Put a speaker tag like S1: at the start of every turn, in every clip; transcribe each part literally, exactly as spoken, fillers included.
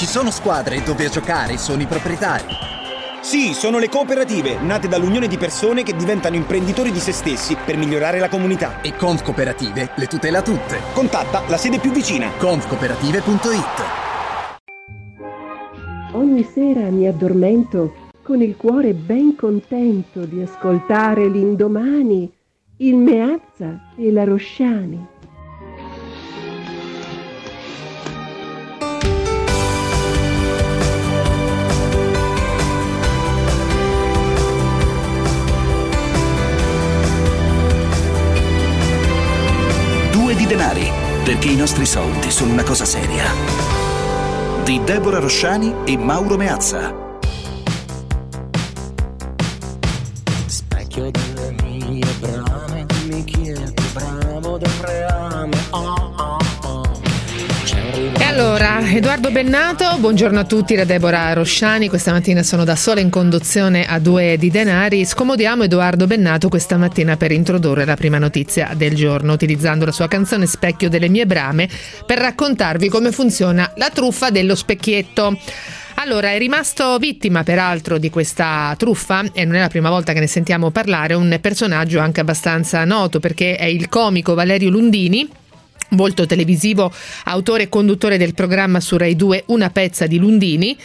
S1: Ci sono squadre dove a giocare sono i proprietari.
S2: Sì, sono le cooperative, nate dall'unione di persone che diventano imprenditori di se stessi per migliorare la comunità.
S1: E Conf Cooperative le tutela tutte.
S2: Contatta la sede più vicina.
S1: conf cooperative punto it.
S3: Ogni sera mi addormento con il cuore ben contento di ascoltare l'Indomani, il Meazza e la Rosciani.
S4: Due di denari, perché i nostri soldi sono una cosa seria. Di Deborah Rosciani e Mauro Meazza.
S5: Specchio delle mie brame, mi chiedo bramo del reame. Oh, oh, oh.
S6: E allora, Edoardo Bennato, buongiorno a tutti da Deborah Rosciani. Questa mattina sono da sola in conduzione a Due di denari. Scomodiamo Edoardo Bennato questa mattina per introdurre la prima notizia del giorno, utilizzando la sua canzone Specchio delle mie brame per raccontarvi come funziona la truffa dello specchietto. Allora, è rimasto vittima peraltro di questa truffa, e non è la prima volta che ne sentiamo parlare, un personaggio anche abbastanza noto, perché è il comico Valerio Lundini, volto televisivo, autore e conduttore del programma su Rai due Una pezza di Lundini.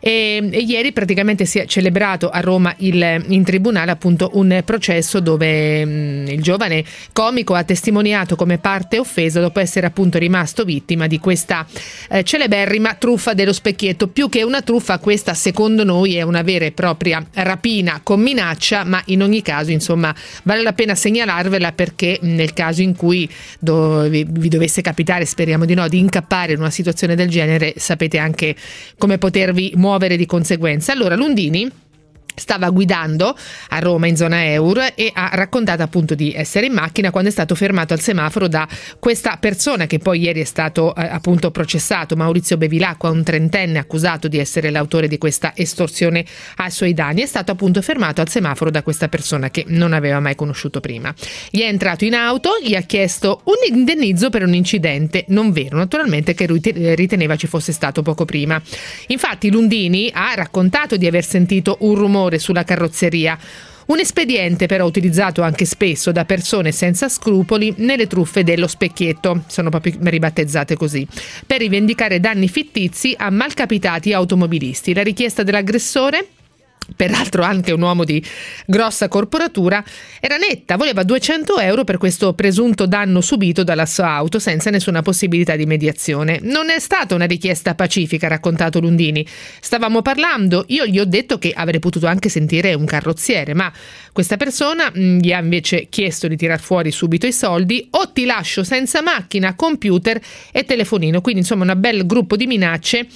S6: E, e ieri praticamente si è celebrato a Roma il, in tribunale appunto un processo dove mh, il giovane comico ha testimoniato come parte offesa dopo essere appunto rimasto vittima di questa eh, celeberrima truffa dello specchietto. Più che una truffa, questa secondo noi è una vera e propria rapina con minaccia, ma in ogni caso insomma vale la pena segnalarvela, perché nel caso in cui do, vi, vi dovesse capitare, speriamo di no, di incappare in una situazione del genere, sapete anche come potervi muovere di conseguenza. Allora, Lundini stava guidando a Roma in zona Eur e ha raccontato appunto di essere in macchina quando è stato fermato al semaforo da questa persona che poi ieri è stato eh, appunto processato, Maurizio Bevilacqua, un trentenne accusato di essere l'autore di questa estorsione ai suoi danni. È stato appunto fermato al semaforo da questa persona che non aveva mai conosciuto prima. Gli è entrato in auto, gli ha chiesto un indennizzo per un incidente non vero, naturalmente, che lui riteneva ci fosse stato poco prima. Infatti Lundini ha raccontato di aver sentito un rumore sulla carrozzeria, un espediente però utilizzato anche spesso da persone senza scrupoli nelle truffe dello specchietto, sono proprio ribattezzate così, per rivendicare danni fittizi a malcapitati automobilisti. La richiesta dell'aggressore, peraltro anche un uomo di grossa corporatura, era netta: voleva duecento euro per questo presunto danno subito dalla sua auto senza nessuna possibilità di mediazione. Non è stata una richiesta pacifica, ha raccontato Lundini. Stavamo parlando, io gli ho detto che avrei potuto anche sentire un carrozziere, ma questa persona mh, gli ha invece chiesto di tirar fuori subito i soldi, o ti lascio senza macchina, computer e telefonino. Quindi insomma un bel gruppo di minacce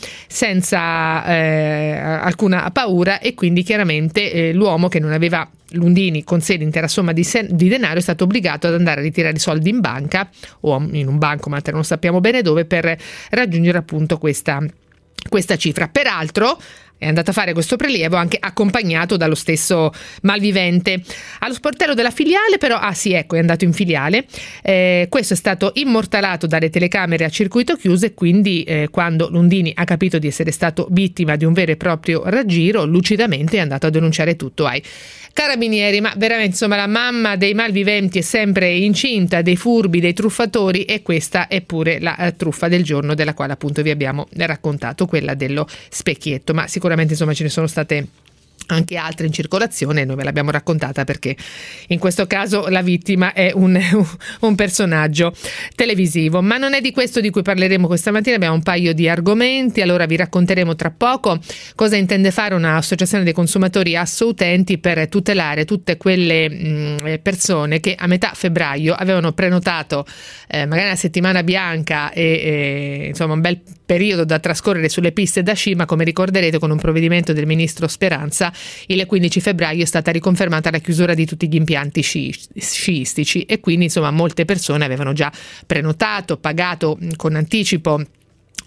S6: senza eh, alcuna paura, e quindi chiaramente eh, l'uomo, che non aveva, Lundini, con sé l'intera somma di, sen- di denaro, è stato obbligato ad andare a ritirare i soldi in banca o in un bancomat, non sappiamo bene dove, per raggiungere appunto questa, questa cifra. Peraltro è andato a fare questo prelievo anche accompagnato dallo stesso malvivente. Allo sportello della filiale però, ah sì ecco, è andato in filiale, eh, questo è stato immortalato dalle telecamere a circuito chiuso, e quindi eh, quando Lundini ha capito di essere stato vittima di un vero e proprio raggiro, lucidamente è andato a denunciare tutto ai carabinieri. Ma veramente insomma la mamma dei malviventi è sempre incinta, dei furbi, dei truffatori, e questa è pure la uh, truffa del giorno, della quale appunto vi abbiamo raccontato, quella dello specchietto. Ma sicuramente insomma ce ne sono state anche altre in circolazione, noi ve l'abbiamo raccontata perché in questo caso la vittima è un, un personaggio televisivo. Ma non è di questo di cui parleremo questa mattina, abbiamo un paio di argomenti. Allora vi racconteremo tra poco cosa intende fare un'associazione dei consumatori assoutenti per tutelare tutte quelle mh, persone che a metà febbraio avevano prenotato eh, magari una settimana bianca e, e insomma un bel periodo da trascorrere sulle piste da sci, ma come ricorderete con un provvedimento del ministro Speranza il quindici febbraio è stata riconfermata la chiusura di tutti gli impianti sci- sciistici, e quindi insomma molte persone avevano già prenotato, pagato con anticipo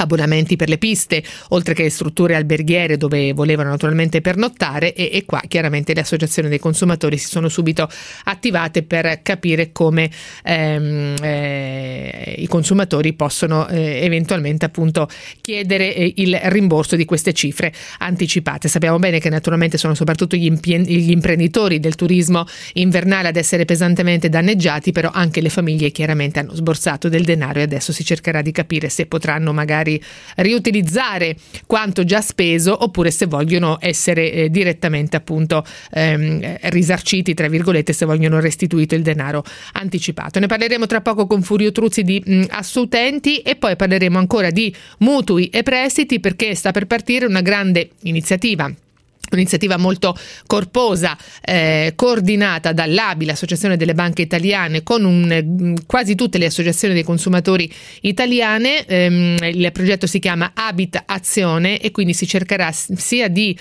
S6: abbonamenti per le piste, oltre che strutture alberghiere dove volevano naturalmente pernottare, e, e qua chiaramente le associazioni dei consumatori si sono subito attivate per capire come ehm, eh, i consumatori possono eh, eventualmente appunto chiedere eh, il rimborso di queste cifre anticipate. Sappiamo bene che naturalmente sono soprattutto gli, impie- gli imprenditori del turismo invernale ad essere pesantemente danneggiati, però anche le famiglie chiaramente hanno sborsato del denaro e adesso si cercherà di capire se potranno magari riutilizzare quanto già speso oppure se vogliono essere eh, direttamente appunto ehm, risarciti, tra virgolette, se vogliono restituito il denaro anticipato. Ne parleremo tra poco con Furio Truzzi di mh, Assoutenti e poi parleremo ancora di mutui e prestiti, perché sta per partire una grande iniziativa. Un'iniziativa molto corposa, eh, coordinata dall'A B I, l'Associazione delle Banche Italiane, con un, quasi tutte le associazioni dei consumatori italiane. Ehm, il progetto si chiama Habit Azione e quindi si cercherà sia di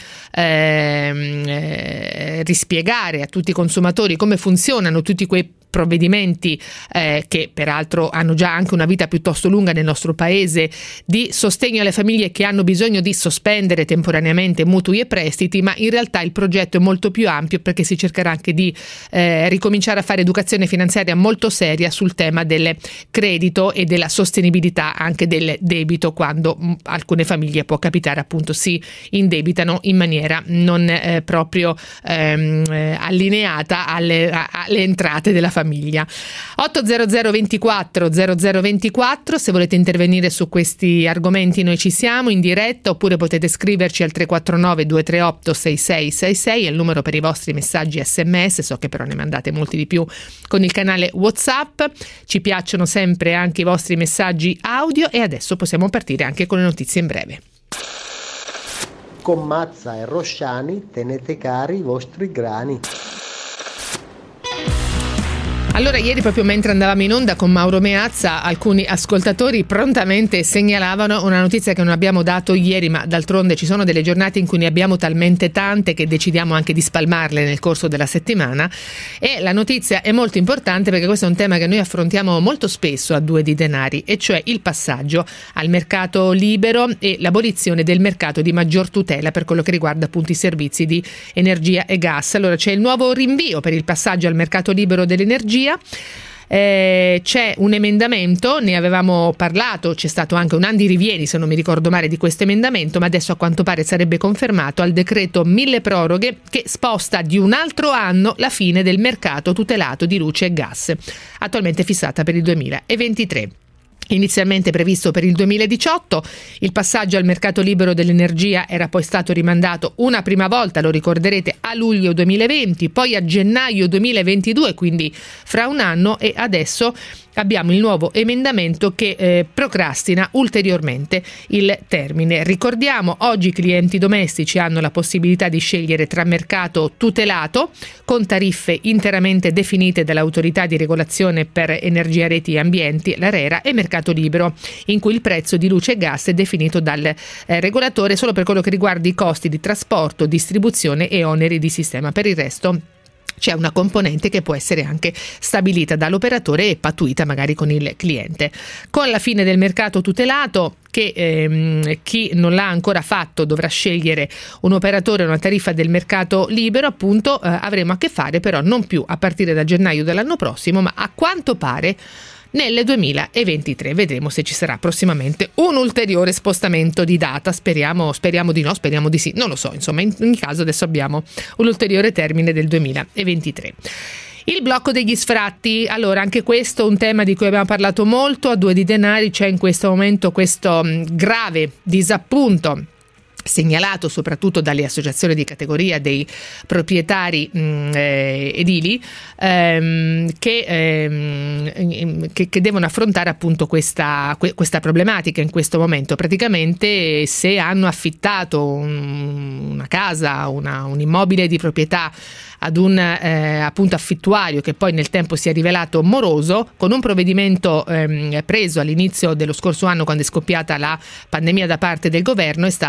S6: ehm, eh, rispiegare a tutti i consumatori come funzionano tutti quei provvedimenti eh, che peraltro hanno già anche una vita piuttosto lunga nel nostro paese, di sostegno alle famiglie che hanno bisogno di sospendere temporaneamente mutui e prestiti, ma in realtà il progetto è molto più ampio, perché si cercherà anche di eh, ricominciare a fare educazione finanziaria molto seria sul tema del credito e della sostenibilità anche del debito, quando mh, alcune famiglie può capitare appunto si indebitano in maniera non eh, proprio ehm, eh, allineata alle, a, alle entrate della famiglia. Famiglia. ottocento ventiquattro zero zero ventiquattro, se volete intervenire su questi argomenti noi ci siamo in diretta, oppure potete scriverci al tre quattro nove due tre otto sei sei sei sei, è il numero per i vostri messaggi sms, so che però ne mandate molti di più con il canale WhatsApp. Ci piacciono sempre anche i vostri messaggi audio e adesso possiamo partire anche con le notizie in breve.
S7: Con Mazza e Rosciani tenete cari i vostri grani.
S6: Allora, ieri proprio mentre andavamo in onda con Mauro Meazza, alcuni ascoltatori prontamente segnalavano una notizia che non abbiamo dato ieri, ma d'altronde ci sono delle giornate in cui ne abbiamo talmente tante che decidiamo anche di spalmarle nel corso della settimana, e la notizia è molto importante perché questo è un tema che noi affrontiamo molto spesso a Due di Denari, e cioè il passaggio al mercato libero e l'abolizione del mercato di maggior tutela per quello che riguarda appunto i servizi di energia e gas. Allora, c'è il nuovo rinvio per il passaggio al mercato libero dell'energia. Eh, c'è un emendamento, ne avevamo parlato, c'è stato anche un Andi Rivieni, se non mi ricordo male, di questo emendamento, ma adesso a quanto pare sarebbe confermato al decreto mille proroghe, che sposta di un altro anno la fine del mercato tutelato di luce e gas, attualmente fissata per il duemilaventitré. Inizialmente previsto per il duemiladiciotto, il passaggio al mercato libero dell'energia era poi stato rimandato una prima volta, lo ricorderete, a luglio duemilaventi, poi a gennaio duemilaventidue, quindi fra un anno, e adesso abbiamo il nuovo emendamento che eh, procrastina ulteriormente il termine. Ricordiamo, oggi i clienti domestici hanno la possibilità di scegliere tra mercato tutelato, con tariffe interamente definite dall'autorità di regolazione per energia, reti e ambienti, l'ARERA, e mercato libero, in cui il prezzo di luce e gas è definito dal eh, regolatore solo per quello che riguarda i costi di trasporto, distribuzione e oneri di sistema. Per il resto c'è una componente che può essere anche stabilita dall'operatore e pattuita magari con il cliente. Con la fine del mercato tutelato, che ehm, chi non l'ha ancora fatto dovrà scegliere un operatore e una tariffa del mercato libero, appunto eh, avremo a che fare però non più a partire da gennaio dell'anno prossimo, ma a quanto pare nel duemilaventitré. Vedremo se ci sarà prossimamente un ulteriore spostamento di data, speriamo, speriamo di no, speriamo di sì, non lo so, insomma in ogni caso adesso abbiamo un ulteriore termine del duemilaventitré. Il blocco degli sfratti, allora anche questo un tema di cui abbiamo parlato molto a Due di Denari. C'è in questo momento questo mh, grave disappunto segnalato soprattutto dalle associazioni di categoria dei proprietari mh, eh, edili ehm, che, ehm, che, che devono affrontare appunto questa, questa problematica in questo momento. Praticamente, se hanno affittato un, una casa, una, un immobile di proprietà ad un eh, appunto affittuario che poi nel tempo si è rivelato moroso, con un provvedimento ehm, preso all'inizio dello scorso anno, quando è scoppiata la pandemia da parte del governo, è stato appunto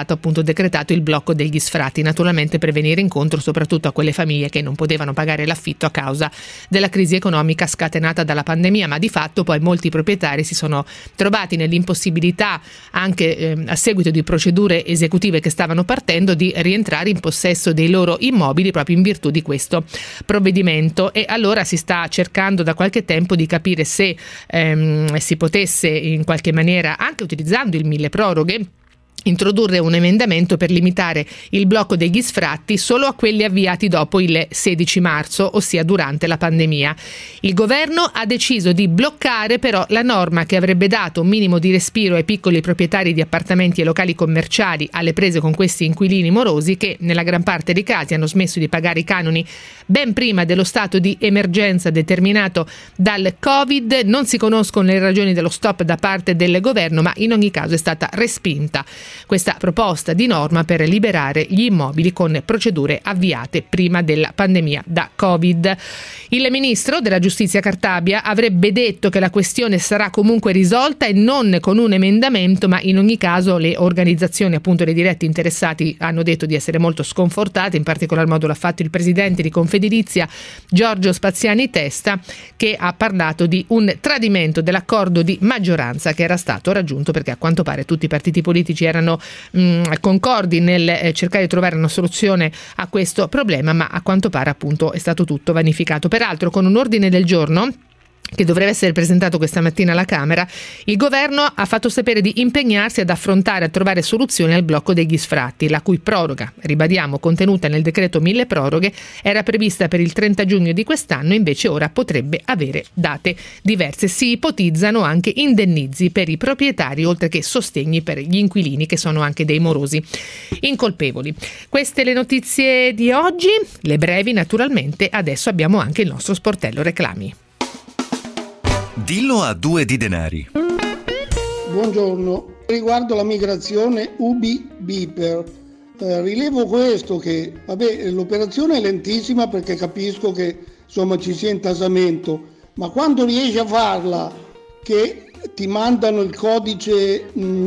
S6: decretato il blocco degli sfratti, naturalmente per venire incontro soprattutto a quelle famiglie che non potevano pagare l'affitto a causa della crisi economica scatenata dalla pandemia, ma di fatto poi molti proprietari si sono trovati nell'impossibilità, anche eh, a seguito di procedure esecutive che stavano partendo, di rientrare in possesso dei loro immobili proprio in virtù di questo provvedimento. E allora si sta cercando da qualche tempo di capire se ehm, si potesse in qualche maniera, anche utilizzando il mille proroghe, introdurre un emendamento per limitare il blocco degli sfratti solo a quelli avviati dopo il sedici marzo, ossia durante la pandemia. Il governo ha deciso di bloccare però la norma che avrebbe dato un minimo di respiro ai piccoli proprietari di appartamenti e locali commerciali alle prese con questi inquilini morosi che nella gran parte dei casi hanno smesso di pagare i canoni ben prima dello stato di emergenza determinato dal Covid. Non si conoscono le ragioni dello stop da parte del governo, ma in ogni caso è stata respinta questa proposta di norma per liberare gli immobili con procedure avviate prima della pandemia da Covid. Il ministro della Giustizia Cartabia avrebbe detto che la questione sarà comunque risolta e non con un emendamento, ma in ogni caso le organizzazioni, appunto dei diretti interessati, hanno detto di essere molto sconfortate. In particolar modo l'ha fatto il presidente di Confedilizia, Giorgio Spaziani Testa, che ha parlato di un tradimento dell'accordo di maggioranza che era stato raggiunto, perché a quanto pare tutti i partiti politici erano mh, concordi nel eh, cercare di trovare una soluzione a questo problema, ma a quanto pare appunto è stato tutto vanificato. Peraltro, con un ordine del giorno che dovrebbe essere presentato questa mattina alla Camera, il governo ha fatto sapere di impegnarsi ad affrontare e a trovare soluzioni al blocco degli sfratti, la cui proroga, ribadiamo, contenuta nel decreto mille proroghe, era prevista per il trenta giugno di quest'anno, invece ora potrebbe avere date diverse. Si ipotizzano anche indennizi per i proprietari, oltre che sostegni per gli inquilini, che sono anche dei morosi incolpevoli. Queste le notizie di oggi, le brevi naturalmente. Adesso abbiamo anche il nostro sportello reclami.
S8: Dillo a due di denari.
S9: Buongiorno, riguardo la migrazione Ubi-Biper, eh, rilevo questo che vabbè, l'operazione è lentissima perché capisco che insomma ci sia intasamento, ma quando riesci a farla che ti mandano il codice mh,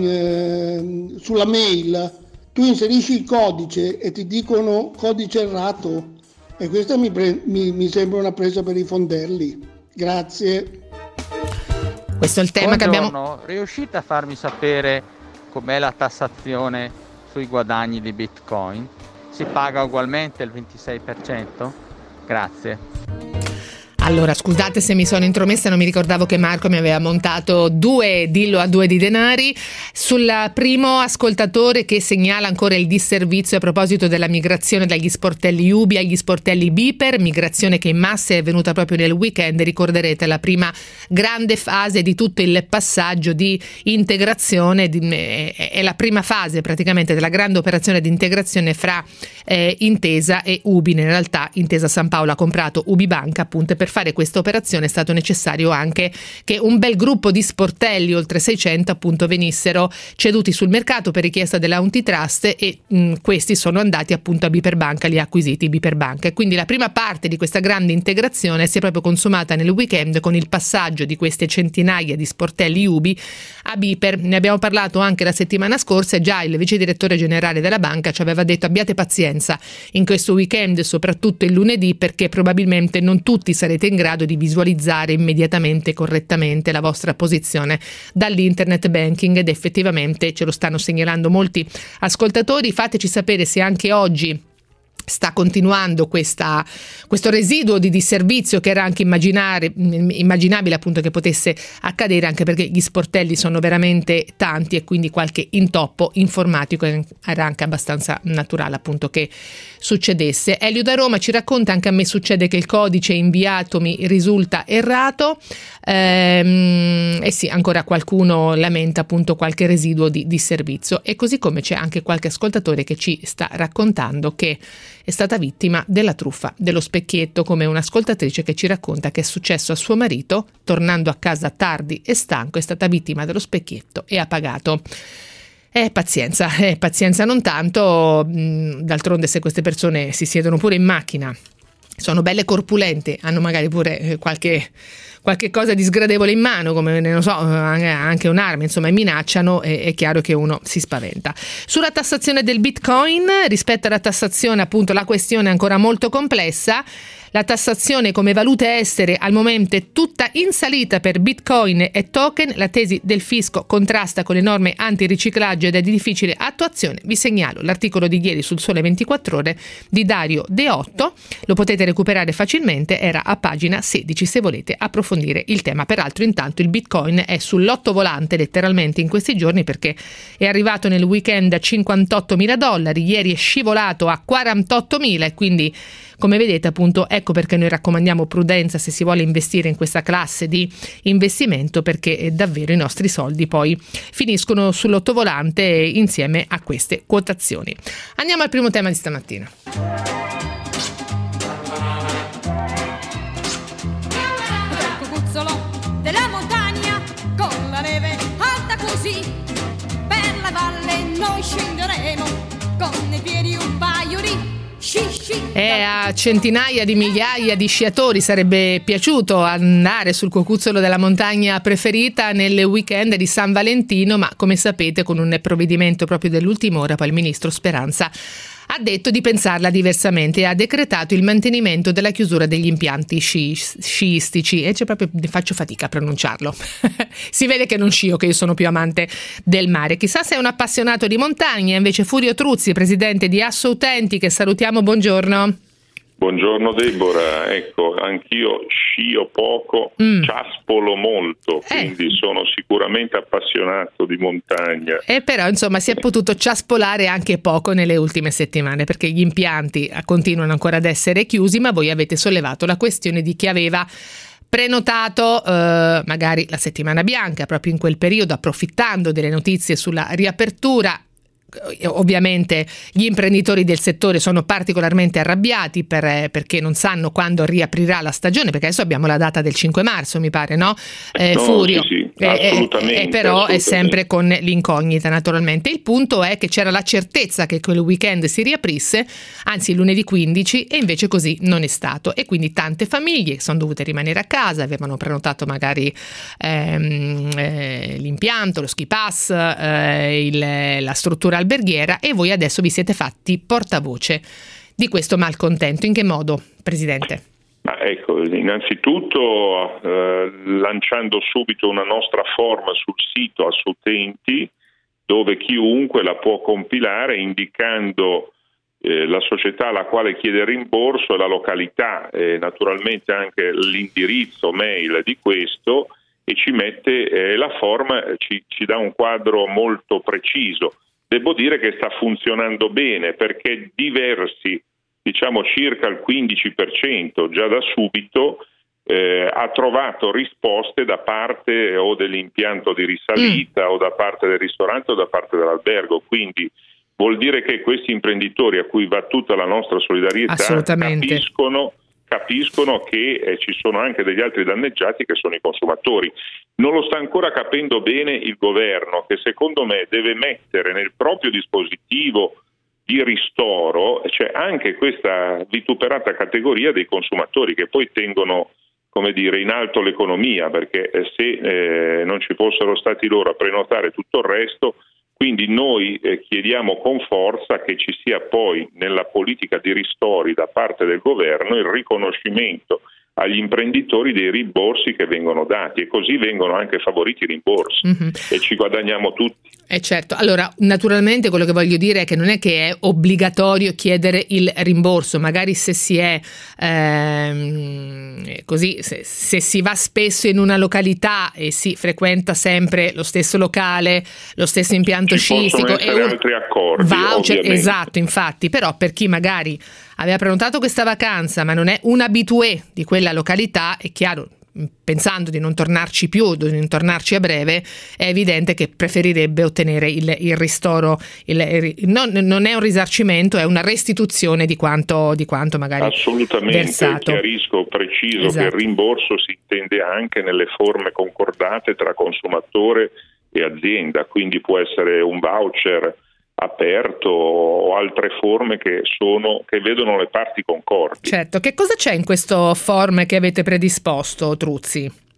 S9: eh, sulla mail, tu inserisci il codice e ti dicono codice errato, e questa mi, pre- mi, mi sembra una presa per i fondelli. Grazie.
S6: Questo è il tema
S10: Buongiorno,
S6: che abbiamo.
S10: Riuscite a farmi sapere com'è la tassazione sui guadagni di Bitcoin? Si paga ugualmente il ventisei per cento? Grazie.
S6: Allora, scusate se mi sono intromessa, non mi ricordavo che Marco mi aveva montato due dillo a due di denari. Sul primo ascoltatore che segnala ancora il disservizio a proposito della migrazione dagli sportelli Ubi agli sportelli Biper, migrazione che in massa è venuta proprio nel weekend. Ricorderete la prima grande fase di tutto il passaggio di integrazione, di, è, è la prima fase praticamente della grande operazione di integrazione fra eh, Intesa e Ubi. In realtà Intesa San Paolo ha comprato Ubi Banca, appunto, per fare questa operazione è stato necessario anche che un bel gruppo di sportelli, oltre seicento, appunto venissero ceduti sul mercato per richiesta della Antitrust, e mh, questi sono andati appunto a Biper Banca, li ha acquisiti Biper Banca, e quindi la prima parte di questa grande integrazione si è proprio consumata nel weekend con il passaggio di queste centinaia di sportelli Ubi a Biper. Ne abbiamo parlato anche la settimana scorsa e già il vice direttore generale della banca ci aveva detto: abbiate pazienza in questo weekend, soprattutto il lunedì, perché probabilmente non tutti sarete in grado di visualizzare immediatamente, correttamente la vostra posizione dall'internet banking, ed effettivamente ce lo stanno segnalando molti ascoltatori. Fateci sapere se anche oggi sta continuando questa, questo residuo di disservizio che era anche immaginare, immaginabile appunto che potesse accadere, anche perché gli sportelli sono veramente tanti e quindi qualche intoppo informatico era anche abbastanza naturale appunto che succedesse. Elio da Roma ci racconta: anche a me succede che il codice inviato mi risulta errato, ehm, e sì, ancora qualcuno lamenta appunto qualche residuo di disservizio, e così come c'è anche qualche ascoltatore che ci sta raccontando che è stata vittima della truffa dello specchietto, come un'ascoltatrice che ci racconta che è successo a suo marito, tornando a casa tardi e stanco, è stata vittima dello specchietto e ha pagato. Eh, pazienza, eh, pazienza non tanto, mh, d'altronde se queste persone si siedono pure in macchina, sono belle corpulente, hanno magari pure qualche qualche cosa di sgradevole in mano, come non so, anche un'arma, insomma, e minacciano, è, è chiaro che uno si spaventa. Sulla tassazione del Bitcoin, rispetto alla tassazione, appunto, la questione è ancora molto complessa. La tassazione come valute estere al momento è tutta in salita per Bitcoin e token. La tesi del fisco contrasta con le norme antiriciclaggio ed è di difficile attuazione. Vi segnalo l'articolo di ieri sul Sole ventiquattro Ore di Dario De Otto. Lo potete recuperare facilmente, era a pagina sedici se volete approfondire il tema. Peraltro intanto il Bitcoin è sull'ottovolante letteralmente in questi giorni, perché è arrivato nel weekend a cinquantottomila dollari, ieri è scivolato a quarantottomila e quindi, come vedete, appunto, ecco perché noi raccomandiamo prudenza se si vuole investire in questa classe di investimento, perché davvero i nostri soldi poi finiscono sull'ottovolante insieme a queste quotazioni. Andiamo al primo tema di stamattina.
S8: Il cucuzzolo della montagna con la neve alta così, per la valle noi scenderemo con i piedi un paio di
S6: E a centinaia di migliaia di sciatori sarebbe piaciuto andare sul cocuzzolo della montagna preferita nel weekend di San Valentino, ma come sapete, con un provvedimento proprio dell'ultima ora, poi il ministro Speranza ha detto di pensarla diversamente e ha decretato il mantenimento della chiusura degli impianti sci- sciistici e c'è proprio, faccio fatica a pronunciarlo. Si vede che non scio, che io sono più amante del mare. Chissà se è un appassionato di montagna. Invece Furio Truzzi, presidente di Assoutenti, che salutiamo, buongiorno.
S11: Buongiorno Deborah, ecco, anch'io scio poco, mm. ciaspolo molto, quindi eh. sono sicuramente appassionato di montagna.
S6: E però insomma si è potuto ciaspolare anche poco nelle ultime settimane, perché gli impianti continuano ancora ad essere chiusi, ma voi avete sollevato la questione di chi aveva prenotato eh, magari la settimana bianca, proprio in quel periodo, approfittando delle notizie sulla riapertura. Ovviamente gli imprenditori del settore sono particolarmente arrabbiati per, perché non sanno quando riaprirà la stagione, perché adesso abbiamo la data del cinque marzo, mi pare, no? Eh,
S11: no
S6: Furio.
S11: Sì, sì,
S6: assolutamente, e, e però
S11: assolutamente.
S6: È sempre con l'incognita, naturalmente. Il punto è che c'era la certezza che quel weekend si riaprisse, anzi lunedì quindici, e invece così non è stato, e quindi tante famiglie sono dovute rimanere a casa, avevano prenotato magari ehm, eh, l'impianto, lo ski pass, eh, il, la struttura alberghiera, e voi adesso vi siete fatti portavoce di questo malcontento. In che modo, Presidente?
S11: Ma ecco, innanzitutto eh, lanciando subito una nostra forma sul sito Assoutenti, dove chiunque la può compilare indicando eh, la società alla quale chiede rimborso e la località, e naturalmente anche l'indirizzo mail di questo, e ci mette eh, la forma, ci, ci dà un quadro molto preciso. Devo dire che sta funzionando bene, perché diversi, diciamo circa il quindici per cento già da subito, eh, ha trovato risposte da parte o dell'impianto di risalita mm. o da parte del ristorante o da parte dell'albergo. Quindi vuol dire che questi imprenditori, a cui va tutta la nostra solidarietà, capiscono capiscono che eh, ci sono anche degli altri danneggiati, che sono i consumatori. Non lo sta ancora capendo bene il governo, che secondo me deve mettere nel proprio dispositivo di ristoro c'è anche questa vituperata categoria dei consumatori, che poi tengono, come dire, in alto l'economia, perché eh, se eh, non ci fossero stati loro a prenotare tutto il resto. Quindi noi eh, chiediamo con forza che ci sia poi nella politica di ristori da parte del governo il riconoscimento agli imprenditori dei rimborsi che vengono dati, e così vengono anche favoriti i rimborsi mm-hmm. e ci guadagniamo tutti.
S6: Eh certo, allora naturalmente quello che voglio dire è che non è che è obbligatorio chiedere il rimborso, magari se si è ehm, così, se, se si va spesso in una località e si frequenta sempre lo stesso locale, lo stesso impianto
S11: ci
S6: sciistico,
S11: possono essere
S6: un
S11: altri accordi,
S6: voucher,
S11: ovviamente.
S6: Esatto, infatti, però per chi magari aveva prenotato questa vacanza ma non è un habitué di quella località, è chiaro, pensando di non tornarci più, di non tornarci a breve, è evidente che preferirebbe ottenere il, il ristoro, il, il, non, non è un risarcimento, è una restituzione di quanto, di quanto magari
S11: assolutamente
S6: versato.
S11: Chiarisco, preciso
S6: Esatto.
S11: che il rimborso si intende anche nelle forme concordate tra consumatore e azienda, quindi può essere un voucher aperto o altre forme che sono che vedono le parti concordi.
S6: Certo, che cosa c'è in questo form che avete predisposto, Truzzi?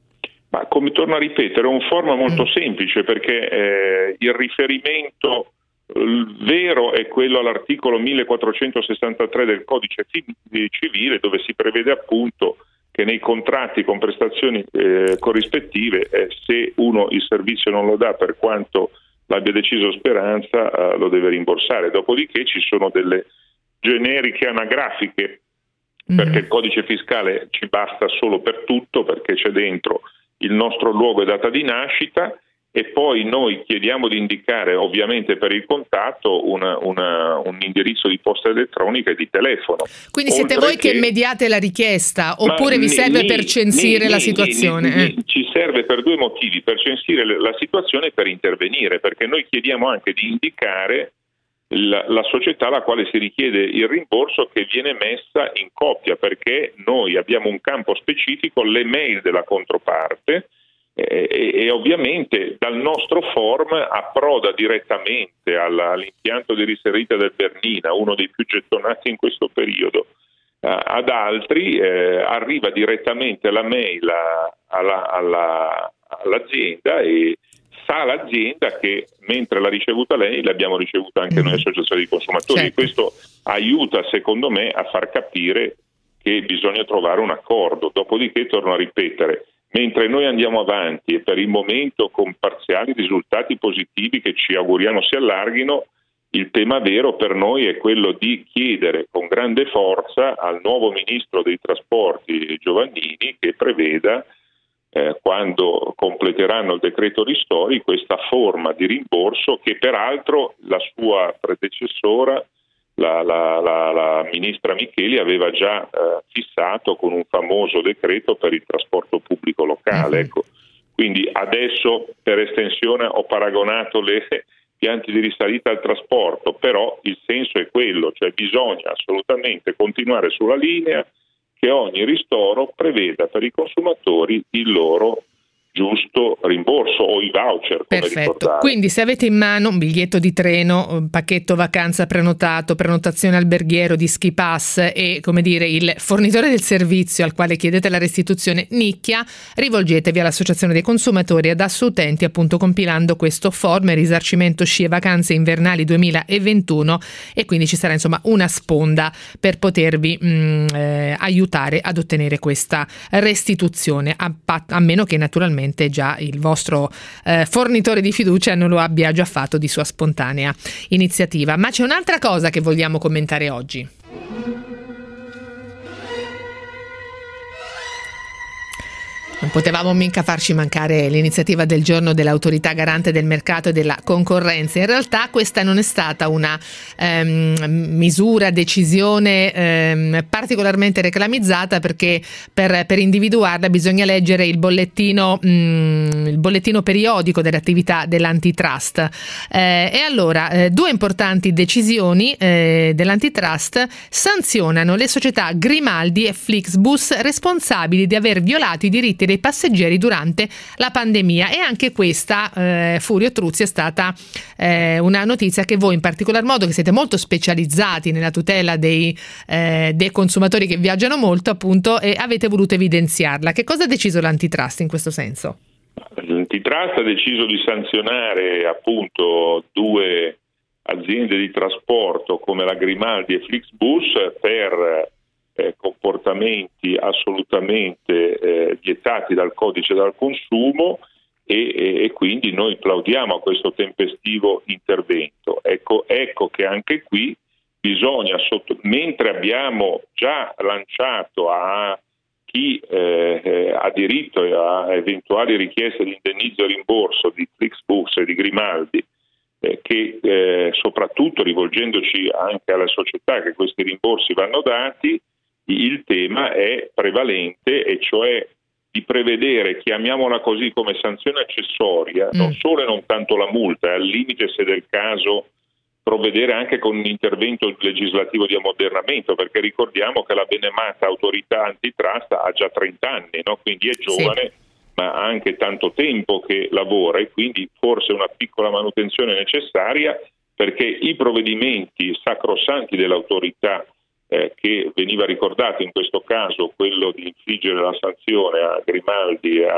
S11: Ma come torno a ripetere, è un forma molto mm. semplice, perché eh, il riferimento il vero è quello all'articolo millequattrocentosessantatré del Codice Civile, dove si prevede appunto che nei contratti con prestazioni eh, corrispettive, eh, se uno il servizio non lo dà per quanto l'abbia deciso Speranza, eh, lo deve rimborsare. Dopodiché ci sono delle generiche anagrafiche, mm. perché il codice fiscale ci basta solo per tutto, perché c'è dentro il nostro luogo e data di nascita, e poi noi chiediamo di indicare ovviamente per il contatto una, una, un indirizzo di posta elettronica e di telefono.
S6: Quindi siete Oltre voi che... che mediate la richiesta, oppure Ma vi serve ni, per censire ni, la ni, situazione?
S11: Ni,
S6: eh?
S11: ni, ci serve per due motivi: per censire la situazione e per intervenire, perché noi chiediamo anche di indicare la, la società alla quale si richiede il rimborso, che viene messa in copia, perché noi abbiamo un campo specifico, le mail della controparte, E, e ovviamente dal nostro form approda direttamente alla, all'impianto di riservita del Bernina, uno dei più gettonati in questo periodo, uh, ad altri eh, arriva direttamente la mail alla, alla, all'azienda, e sa l'azienda che mentre l'ha ricevuta lei l'abbiamo ricevuta anche mm. noi associazioni di consumatori. Certo. Questo aiuta secondo me a far capire che bisogna trovare un accordo. Dopodiché torno a ripetere, mentre noi andiamo avanti e per il momento con parziali risultati positivi che ci auguriamo si allarghino, il tema vero per noi è quello di chiedere con grande forza al nuovo ministro dei trasporti Giovannini che preveda, eh, quando completeranno il decreto ristori, questa forma di rimborso che peraltro la sua predecessora, La, la, la, la ministra Micheli, aveva già eh, fissato con un famoso decreto per il trasporto pubblico locale. Mm-hmm. Ecco. Quindi adesso per estensione ho paragonato le piante di risalita al trasporto, però il senso è quello, cioè bisogna assolutamente continuare sulla linea che ogni ristoro preveda per i consumatori il loro giusto rimborso o i voucher, come
S6: Perfetto.
S11: ricordare.
S6: Quindi se avete in mano un biglietto di treno, un pacchetto vacanza prenotato, prenotazione alberghiero di Ski Pass e, come dire, il fornitore del servizio al quale chiedete la restituzione nicchia, rivolgetevi all'Associazione dei Consumatori ad Assoutenti, appunto compilando questo form risarcimento sci e vacanze invernali duemilaventuno, e quindi ci sarà insomma una sponda per potervi mh, eh, aiutare ad ottenere questa restituzione, a, a meno che naturalmente già il vostro eh, fornitore di fiducia non lo abbia già fatto di sua spontanea iniziativa. Ma c'è un'altra cosa che vogliamo commentare oggi. Non potevamo mica farci mancare l'iniziativa del giorno dell'autorità garante del mercato e della concorrenza. In realtà questa non è stata una ehm, misura, decisione ehm, particolarmente reclamizzata, perché per, per individuarla bisogna leggere il bollettino, mh, il bollettino periodico delle attività dell'antitrust. Eh, e allora eh, due importanti decisioni eh, dell'antitrust sanzionano le società Grimaldi e Flixbus responsabili di aver violato i diritti dei passeggeri durante la pandemia. E anche questa, eh, Furio Truzzi, è stata eh, una notizia che voi in particolar modo, che siete molto specializzati nella tutela dei, eh, dei consumatori che viaggiano molto, appunto, e avete voluto evidenziarla. Che cosa ha deciso l'antitrust in questo senso?
S11: L'antitrust ha deciso di sanzionare appunto due aziende di trasporto come la Grimaldi e Flixbus per Eh, comportamenti assolutamente eh, vietati dal codice del consumo, e, e, e quindi noi plaudiamo a questo tempestivo intervento. Ecco, ecco che anche qui bisogna, sotto, mentre abbiamo già lanciato a chi eh, ha diritto a eventuali richieste di indennizzo e rimborso di Flixbus e di Grimaldi, eh, che eh, soprattutto rivolgendoci anche alle società che questi rimborsi vanno dati, il tema è prevalente, e cioè di prevedere, chiamiamola così, come sanzione accessoria, mm. non solo e non tanto la multa, e al limite, se del caso, provvedere anche con un intervento legislativo di ammodernamento, perché ricordiamo che la benemata autorità antitrust ha già trenta anni, no? Quindi è giovane, sì, ma ha anche tanto tempo che lavora, e quindi forse una piccola manutenzione necessaria, perché i provvedimenti sacrosanti dell'autorità, Eh, che veniva ricordato in questo caso, quello di infliggere la sanzione a Grimaldi e a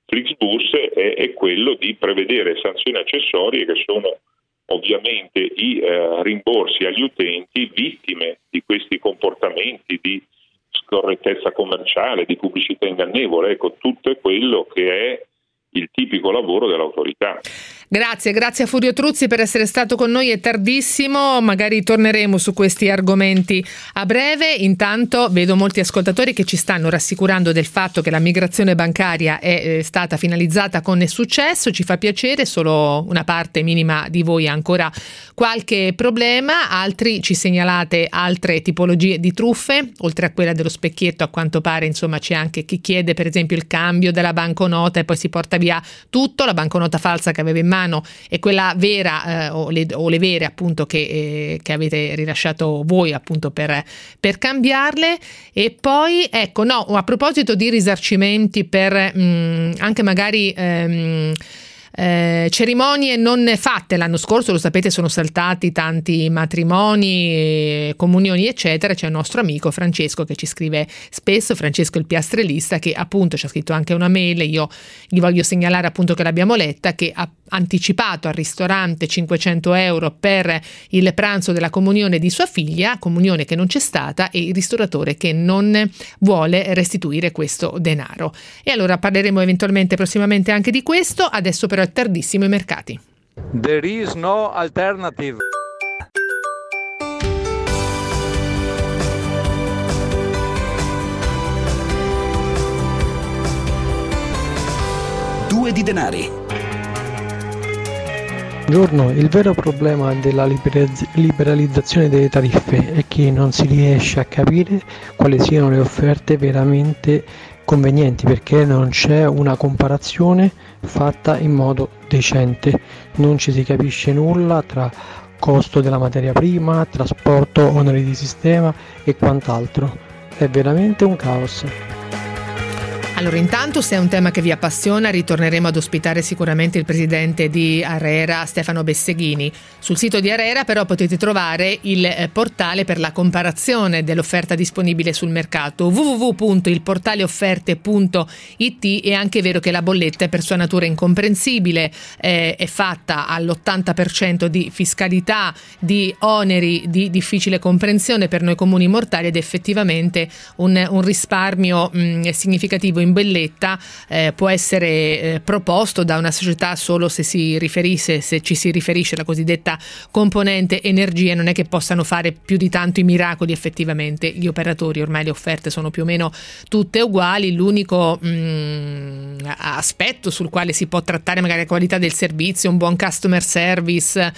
S11: Flixbus è, è quello di prevedere sanzioni accessorie che sono ovviamente i eh, rimborsi agli utenti vittime di questi comportamenti di scorrettezza commerciale, di pubblicità ingannevole, ecco, tutto quello che è il tipico lavoro dell'autorità.
S6: Grazie, grazie a Furio Truzzi per essere stato con noi, è tardissimo, magari torneremo su questi argomenti a breve. Intanto vedo molti ascoltatori che ci stanno rassicurando del fatto che la migrazione bancaria è stata finalizzata con successo, ci fa piacere, solo una parte minima di voi ha ancora qualche problema, altri ci segnalate altre tipologie di truffe, oltre a quella dello specchietto a quanto pare insomma c'è anche chi chiede per esempio il cambio della banconota e poi si porta via tutto, la banconota falsa che aveva in mano e quella vera eh, o, le, o le vere appunto che, eh, che avete rilasciato voi appunto per, per cambiarle. E poi ecco no a proposito di risarcimenti per mh, anche magari ehm, Eh, cerimonie non fatte l'anno scorso, lo sapete, sono saltati tanti matrimoni, eh, comunioni eccetera. C'è un nostro amico Francesco che ci scrive spesso, Francesco il piastrellista, che appunto ci ha scritto anche una mail, io gli voglio segnalare appunto che l'abbiamo letta, che ha anticipato al ristorante cinquecento euro per il pranzo della comunione di sua figlia, comunione che non c'è stata, e il ristoratore che non vuole restituire questo denaro. E allora parleremo eventualmente prossimamente anche di questo. Adesso però è tardissimo i mercati.
S12: There is no alternative.
S4: Due di denari.
S13: Buongiorno, il vero problema della liberalizz- liberalizzazione delle tariffe è che non si riesce a capire quali siano le offerte veramente convenienti, perché non c'è una comparazione fatta in modo decente, non ci si capisce nulla tra costo della materia prima, trasporto, oneri di sistema e quant'altro. È veramente un caos.
S6: Allora, intanto, se è un tema che vi appassiona, ritorneremo ad ospitare sicuramente il presidente di ARERA, Stefano Besseghini. Sul sito di ARERA però potete trovare il eh, portale per la comparazione dell'offerta disponibile sul mercato, w w w punto il portale offerte punto i t. È anche vero che la bolletta è per sua natura incomprensibile, eh, è fatta all'ottanta per cento di fiscalità, di oneri di difficile comprensione per noi comuni mortali, ed effettivamente un, un risparmio mh, significativo in bolletta eh, può essere eh, proposto da una società solo se si riferisse, se ci si riferisce alla cosiddetta componente energia. Non è che possano fare più di tanto i miracoli effettivamente gli operatori, ormai le offerte sono più o meno tutte uguali. L'unico mh, aspetto sul quale si può trattare magari la qualità del servizio, un buon customer service,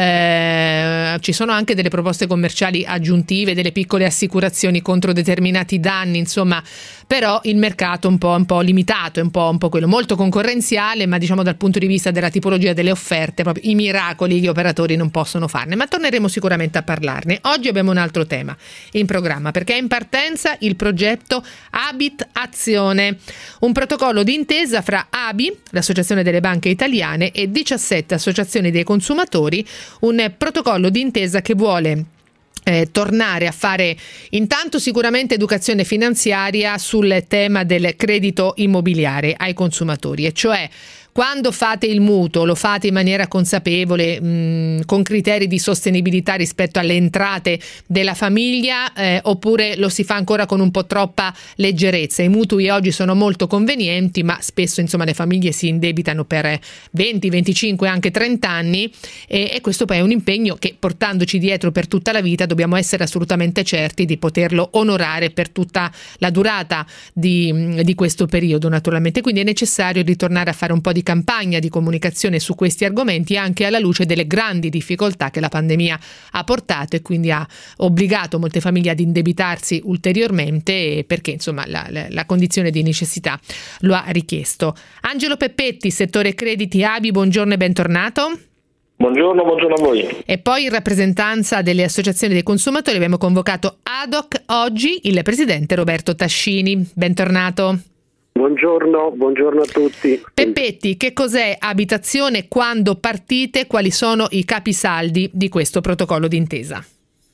S6: eh, ci sono anche delle proposte commerciali aggiuntive, delle piccole assicurazioni contro determinati danni, insomma, però il mercato un po', un po' limitato, è un po', un po' quello molto concorrenziale, ma diciamo dal punto di vista della tipologia delle offerte, proprio i miracoli gli operatori non possono farne, ma torneremo sicuramente a parlarne. Oggi abbiamo un altro tema in programma, perché è in partenza il progetto Abit Azione, un protocollo d'intesa fra A B I, l'Associazione delle Banche Italiane, e diciassette associazioni dei consumatori, un protocollo d'intesa che vuole Eh, tornare a fare intanto sicuramente educazione finanziaria sul tema del credito immobiliare ai consumatori, e cioè quando fate il mutuo lo fate in maniera consapevole, mh, con criteri di sostenibilità rispetto alle entrate della famiglia, eh, oppure lo si fa ancora con un po' troppa leggerezza. I mutui oggi sono molto convenienti, ma spesso insomma le famiglie si indebitano per venti, venticinque, anche trenta anni, e, e questo poi è un impegno che, portandoci dietro per tutta la vita, dobbiamo essere assolutamente certi di poterlo onorare per tutta la durata di, di questo periodo, naturalmente. Quindi è necessario ritornare a fare un po' di campagna di comunicazione su questi argomenti, anche alla luce delle grandi difficoltà che la pandemia ha portato e quindi ha obbligato molte famiglie ad indebitarsi ulteriormente, perché insomma la, la, la condizione di necessità lo ha richiesto. Angelo Peppetti, settore crediti A B I, buongiorno e bentornato.
S14: Buongiorno, buongiorno a voi.
S6: E poi in rappresentanza delle associazioni dei consumatori abbiamo convocato ad hoc oggi il presidente Roberto Tascini, bentornato.
S14: Buongiorno, buongiorno a tutti.
S6: Peppetti, che cos'è Abitazione, quando partite, quali sono i capisaldi di questo protocollo d'intesa?
S14: Eh, si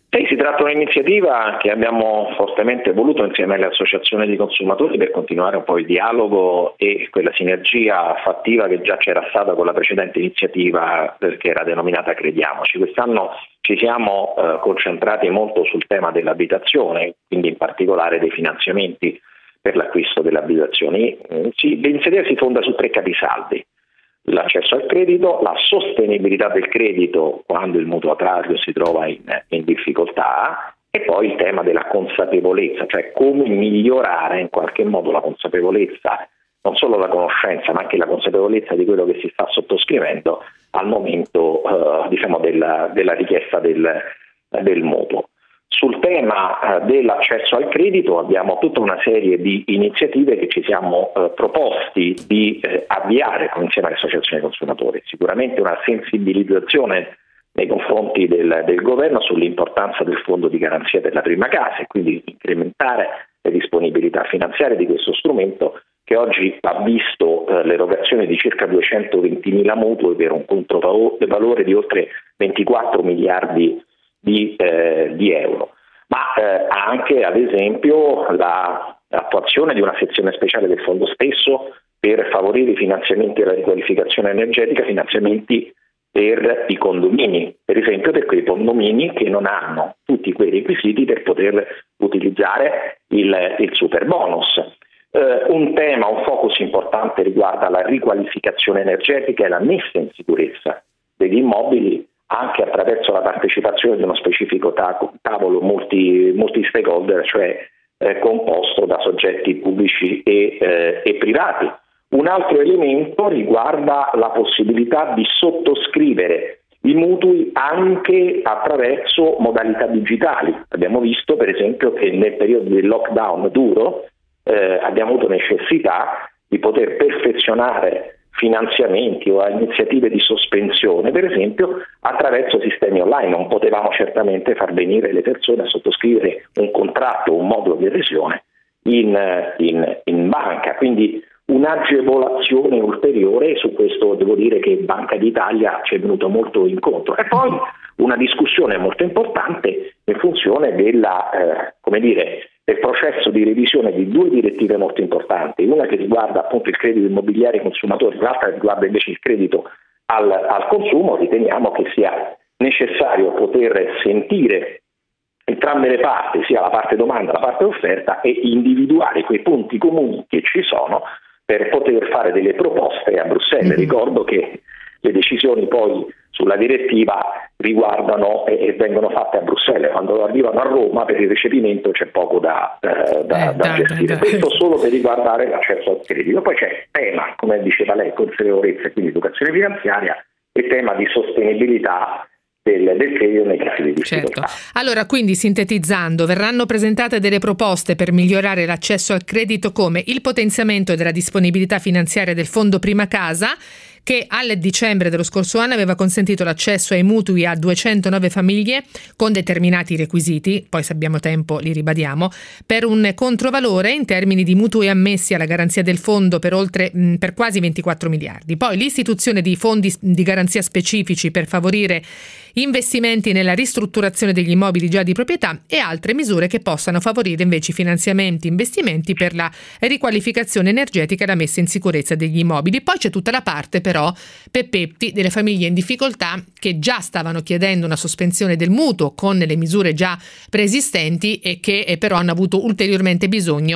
S14: tratta di un'iniziativa che abbiamo fortemente voluto insieme alle associazioni di consumatori per continuare un po' il dialogo e quella sinergia fattiva che già c'era stata con la precedente iniziativa, che era denominata Crediamoci. Quest'anno ci siamo eh, concentrati molto sul tema dell'abitazione, quindi in particolare dei finanziamenti per l'acquisto delle abitazioni. Sì, l'iniziativa si fonda su tre capisaldi: l'accesso al credito, la sostenibilità del credito quando il mutuatario si trova in, in difficoltà, e poi il tema della consapevolezza, cioè come migliorare in qualche modo la consapevolezza, non solo la conoscenza ma anche la consapevolezza di quello che si sta sottoscrivendo al momento eh, diciamo della, della richiesta del, del mutuo. Sul tema eh, dell'accesso al credito abbiamo tutta una serie di iniziative che ci siamo eh, proposti di eh, avviare insieme alle associazioni dei consumatori. Sicuramente una sensibilizzazione nei confronti del, del governo sull'importanza del fondo di garanzia per la prima casa e quindi incrementare le disponibilità finanziarie di questo strumento, che oggi ha visto eh, l'erogazione di circa duecentoventimila mutui per un controvalore di oltre ventiquattro miliardi Di, eh, di euro, ma eh, anche ad esempio la, l'attuazione di una sezione speciale del fondo stesso per favorire i finanziamenti alla riqualificazione energetica, finanziamenti per i condomini, per esempio per quei condomini che non hanno tutti quei requisiti per poter utilizzare il, il super bonus. Eh, un tema, un focus importante riguarda la riqualificazione energetica e la messa in sicurezza degli immobili, anche attraverso la partecipazione di uno specifico tavolo multi, multi stakeholder, cioè eh, composto da soggetti pubblici e, eh, e privati. Un altro elemento riguarda la possibilità di sottoscrivere i mutui anche attraverso modalità digitali. Abbiamo visto per esempio che nel periodo del lockdown duro eh, abbiamo avuto necessità di poter perfezionare finanziamenti o a iniziative di sospensione, per esempio attraverso sistemi online. Non potevamo certamente far venire le persone a sottoscrivere un contratto, un modulo di adesione in, in, in banca, quindi un'agevolazione ulteriore. Su questo devo dire che Banca d'Italia ci è venuto molto incontro. E poi una discussione molto importante in funzione della, eh, come dire, del processo di revisione di due direttive molto importanti, una che riguarda appunto il credito immobiliare ai consumatori, l'altra che riguarda invece il credito al, al consumo. Riteniamo che sia necessario poter sentire entrambe le parti, sia la parte domanda che la parte offerta, e individuare quei punti comuni che ci sono per poter fare delle proposte a Bruxelles. Mm-hmm. Ricordo che le decisioni poi sulla direttiva riguardano e, e vengono fatte a Bruxelles, quando arrivano a Roma per il recepimento c'è poco da, eh, da, eh, da dai, gestire. Dai, dai. Questo solo per riguardare l'accesso al credito. Poi c'è il tema, come diceva lei, consapevolezza e quindi educazione finanziaria, e tema di sostenibilità del, del credito nei casi di difficoltà.
S6: Certo. Allora, quindi sintetizzando, verranno presentate delle proposte per migliorare l'accesso al credito, come il potenziamento della disponibilità finanziaria del fondo prima casa, che al dicembre dello scorso anno aveva consentito l'accesso ai mutui a duecentonove famiglie con determinati requisiti, poi se abbiamo tempo li ribadiamo, per un controvalore in termini di mutui ammessi alla garanzia del fondo per oltre mh, per quasi ventiquattro miliardi. Poi l'istituzione di fondi di garanzia specifici per favorire investimenti nella ristrutturazione degli immobili già di proprietà, e altre misure che possano favorire invece finanziamenti, investimenti per la riqualificazione energetica e la messa in sicurezza degli immobili. Poi c'è tutta la parte però Peppetti delle famiglie in difficoltà, che già stavano chiedendo una sospensione del mutuo con le misure già preesistenti e che eh, però hanno avuto ulteriormente bisogno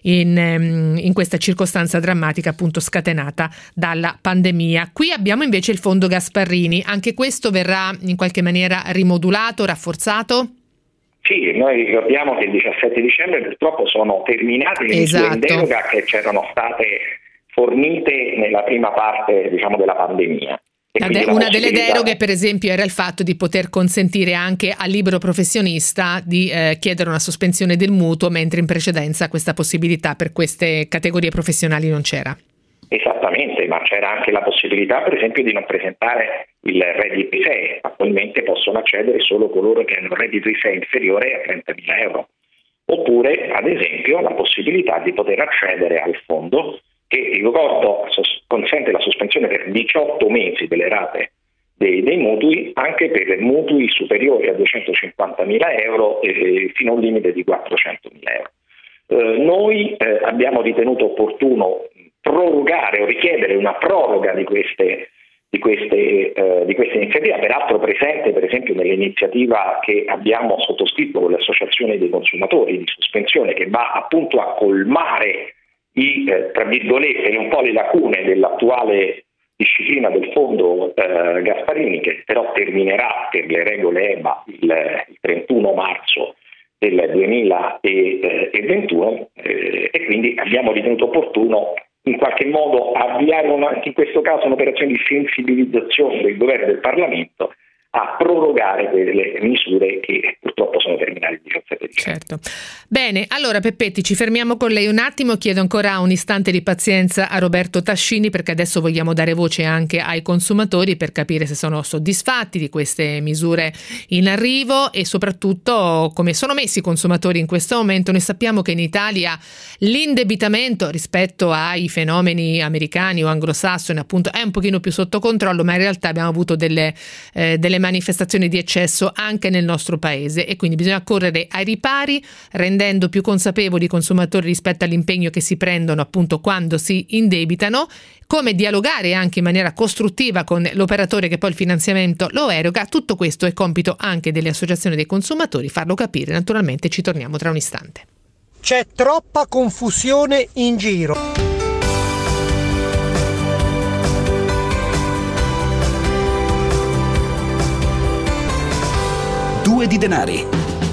S6: in, in questa circostanza drammatica appunto scatenata dalla pandemia. Qui abbiamo invece il fondo Gasparrini, anche questo verrà in qualche maniera rimodulato, rafforzato?
S14: Sì, noi ricordiamo che il diciassette dicembre purtroppo sono terminate le misure
S6: esatto.
S14: in deroga che c'erano state fornite nella prima parte, diciamo, della pandemia.
S6: De- una delle deroghe, per esempio, era il fatto di poter consentire anche al libero professionista di eh, chiedere una sospensione del mutuo, mentre in precedenza questa possibilità per queste categorie professionali non c'era.
S14: Esattamente, ma c'era anche la possibilità, per esempio, di non presentare il reddito I S E E. Attualmente possono accedere solo coloro che hanno un reddito I S E E inferiore a trentamila euro. Oppure, ad esempio, la possibilità di poter accedere al fondo che, ricordo, sos- consente la sospensione per diciotto mesi delle rate dei, dei mutui, anche per mutui superiori a duecentocinquantamila euro e fino a un limite di quattrocentomila euro. Eh, noi eh, abbiamo ritenuto opportuno prorogare o richiedere una proroga di queste, di queste, eh, di queste iniziative, peraltro presente per esempio nell'iniziativa che abbiamo sottoscritto con le associazioni dei consumatori di sospensione, che va appunto a colmare i, eh, tra virgolette, un po' le lacune dell'attuale disciplina del fondo eh, Gasparini, che però terminerà per le regole E B A il, il trentuno marzo del duemilaventuno eh, e quindi abbiamo ritenuto opportuno in qualche modo avviare una, anche in questo caso un'operazione di sensibilizzazione del governo e del Parlamento a prorogare quelle misure che purtroppo sono terminate il diciassette dicembre.
S6: Certo. Bene, allora Peppetti, ci fermiamo con lei un attimo, chiedo ancora un istante di pazienza a Roberto Tascini, perché adesso vogliamo dare voce anche ai consumatori per capire se sono soddisfatti di queste misure in arrivo e soprattutto come sono messi i consumatori in questo momento. Noi sappiamo che in Italia l'indebitamento rispetto ai fenomeni americani o anglosassoni appunto è un pochino più sotto controllo, ma in realtà abbiamo avuto delle, eh, delle manifestazioni di eccesso anche nel nostro paese e quindi bisogna correre ai ripari rendendo più consapevoli i consumatori rispetto all'impegno che si prendono appunto quando si indebitano, come dialogare anche in maniera costruttiva con l'operatore che poi il finanziamento lo eroga. Tutto questo è compito anche delle associazioni dei consumatori, farlo capire. Naturalmente ci torniamo tra un istante.
S15: C'è troppa confusione in giro.
S4: Due di denari.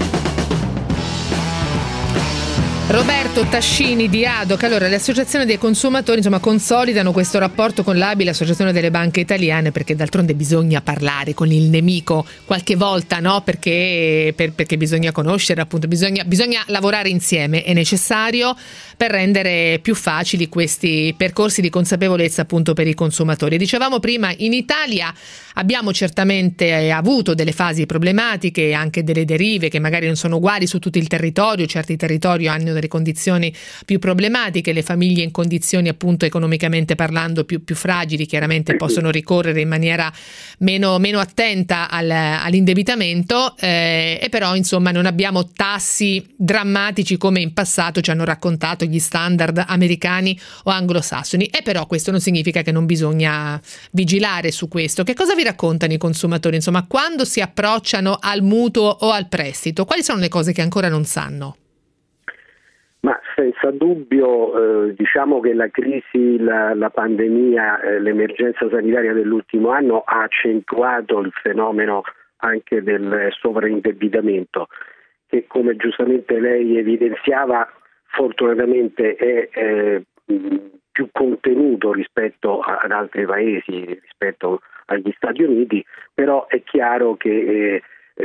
S6: Roberto Tascini di Adoc. Allora, le associazioni dei consumatori insomma consolidano questo rapporto con l'A B I, l'Associazione delle Banche Italiane, perché d'altronde bisogna parlare con il nemico qualche volta, no? Perché, per, perché bisogna conoscere, appunto, bisogna, bisogna lavorare insieme, è necessario per rendere più facili questi percorsi di consapevolezza appunto per i consumatori. Dicevamo prima, in Italia abbiamo certamente avuto delle fasi problematiche, anche delle derive che magari non sono uguali su tutto il territorio, certi territori hanno delle condizioni più problematiche, le famiglie in condizioni appunto economicamente parlando più, più fragili chiaramente possono ricorrere in maniera meno, meno attenta al, all'indebitamento eh, e però insomma non abbiamo tassi drammatici come in passato ci hanno raccontato gli standard americani o anglosassoni, e però questo non significa che non bisogna vigilare su questo. Che cosa vi raccontano i consumatori insomma quando si approcciano al mutuo o al prestito? Quali sono le cose che ancora non sanno?
S16: Ma senza dubbio eh, diciamo che la crisi, la, la pandemia, eh, l'emergenza sanitaria dell'ultimo anno ha accentuato il fenomeno anche del sovraindebitamento, che come giustamente lei evidenziava fortunatamente è eh, più contenuto rispetto a, ad altri paesi, rispetto agli Stati Uniti, però è chiaro che eh,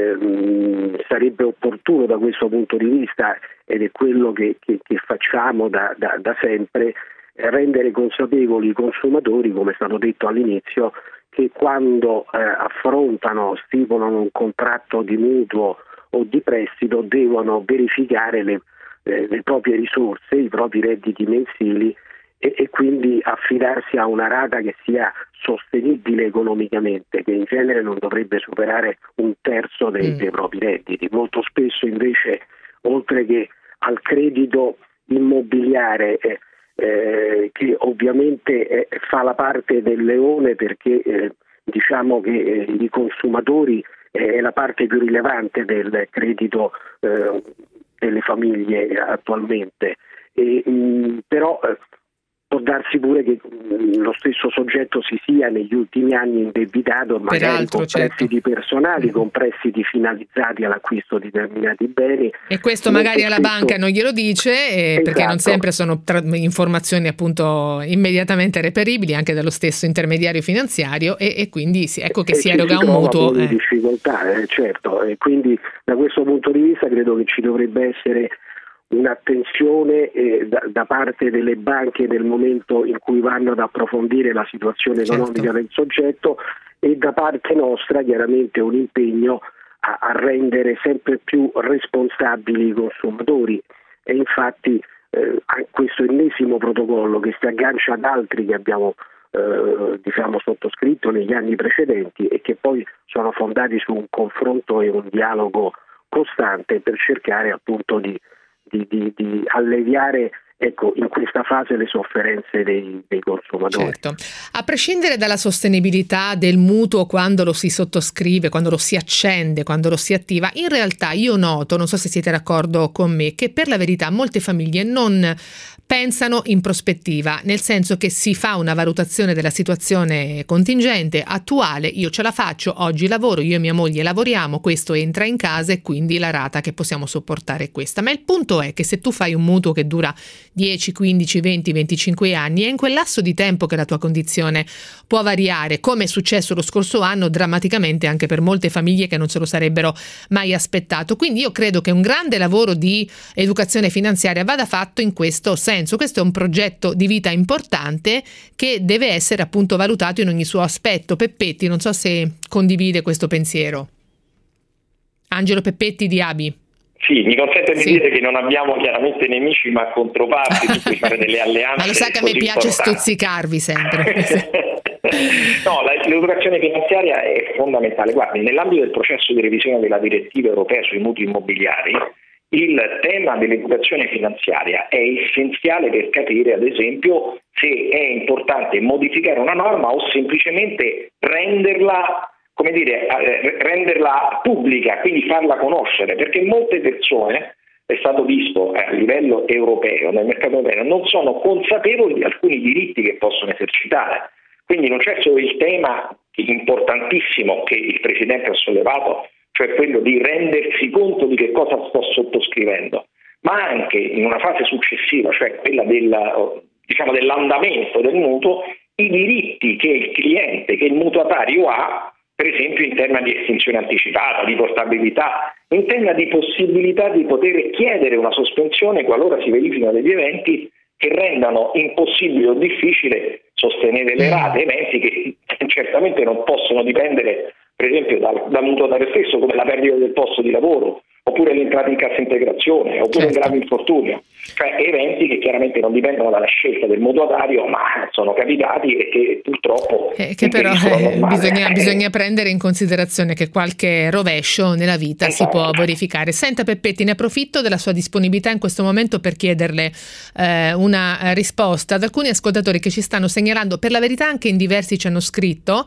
S16: ehm, sarebbe opportuno da questo punto di vista, ed è quello che, che, che facciamo da, da, da sempre, rendere consapevoli i consumatori, come è stato detto all'inizio, che quando eh, affrontano, stipulano un contratto di mutuo o di prestito devono verificare le, eh, le proprie risorse, i propri redditi mensili e, e quindi affidarsi a una rata che sia sostenibile economicamente, che in genere non dovrebbe superare un terzo dei, mm. dei propri redditi. Molto spesso invece, oltre che al credito immobiliare eh, eh, che ovviamente eh, fa la parte del leone, perché eh, diciamo che eh, i consumatori eh, è la parte più rilevante del credito eh, delle famiglie attualmente, e, mh, però eh, può darsi pure che mh, lo stesso soggetto si sia negli ultimi anni indebitato magari Peraltro, con certo. prestiti personali, con prestiti finalizzati all'acquisto di determinati beni,
S6: e questo
S16: Molto
S6: magari alla
S16: spesso...
S6: banca non glielo dice eh, esatto. perché non sempre sono tra- informazioni appunto immediatamente reperibili anche dallo stesso intermediario finanziario e, e quindi sì, ecco che e si eroga
S16: si
S6: un mutuo
S16: eh. difficoltà eh, certo, e quindi da questo punto di vista credo che ci dovrebbe essere un'attenzione eh, da, da parte delle banche nel momento in cui vanno ad approfondire la situazione economica certo. del soggetto, e da parte nostra chiaramente un impegno a, a rendere sempre più responsabili i consumatori, e infatti eh, questo ennesimo protocollo che si aggancia ad altri che abbiamo eh, diciamo sottoscritto negli anni precedenti e che poi sono fondati su un confronto e un dialogo costante per cercare appunto di, di, di, di alleviare, ecco, in questa fase le sofferenze dei, dei consumatori.
S6: Certo. A prescindere dalla sostenibilità del mutuo quando lo si sottoscrive, quando lo si accende, quando lo si attiva, in realtà io noto, non so se siete d'accordo con me, che per la verità molte famiglie non pensano in prospettiva, nel senso che si fa una valutazione della situazione contingente, attuale, io ce la faccio, oggi lavoro, io e mia moglie lavoriamo, questo entra in casa e quindi la rata che possiamo sopportare è questa. Ma il punto è che se tu fai un mutuo che dura dieci, quindici, venti, venticinque anni, è in quel lasso di tempo che la tua condizione può variare, come è successo lo scorso anno drammaticamente anche per molte famiglie che non se lo sarebbero mai aspettato. Quindi io credo che un grande lavoro di educazione finanziaria vada fatto in questo senso. Questo è un progetto di vita importante che deve essere appunto valutato in ogni suo aspetto. Peppetti, non so se condivide questo pensiero. Angelo Peppetti di A B I.
S14: Sì, mi consente di
S6: Sì.
S14: dire che non abbiamo chiaramente nemici ma controparti, su cui fare delle alleanze.
S6: Ma lo sa che a me
S14: così
S6: piace
S14: importanti.
S6: stuzzicarvi sempre.
S14: No, la, l'educazione finanziaria è fondamentale. Guardi, nell'ambito del processo di revisione della direttiva europea sui mutui immobiliari, il tema dell'educazione finanziaria è essenziale per capire, ad esempio, se è importante modificare una norma o semplicemente renderla, come dire, eh, renderla pubblica, quindi farla conoscere, perché molte persone, è stato visto a livello europeo, nel mercato europeo, non sono consapevoli di alcuni diritti che possono esercitare. Quindi non c'è solo il tema importantissimo che il Presidente ha sollevato, cioè quello di rendersi conto di che cosa sto sottoscrivendo, ma anche in una fase successiva, cioè quella del, diciamo, dell'andamento del mutuo, i diritti che il cliente, che il mutuatario ha, per esempio in tema di estinzione anticipata, di portabilità, in tema di possibilità di poter chiedere una sospensione qualora si verificano degli eventi che rendano impossibile o difficile sostenere le rate, eventi che certamente non possono dipendere per esempio dal, dal mutuatario stesso, come la perdita del posto di lavoro, oppure l'entrata in cassa integrazione, oppure certo. un grave infortunio, cioè eventi che chiaramente non dipendono dalla scelta del mutuatario, ma sono capitati e che purtroppo
S6: eh, che però eh, bisogna, bisogna prendere in considerazione che qualche rovescio nella vita esatto. si può verificare. Senta Peppetti, ne approfitto della sua disponibilità in questo momento per chiederle eh, una risposta ad alcuni ascoltatori che ci stanno segnalando, per la verità anche in diversi ci hanno scritto,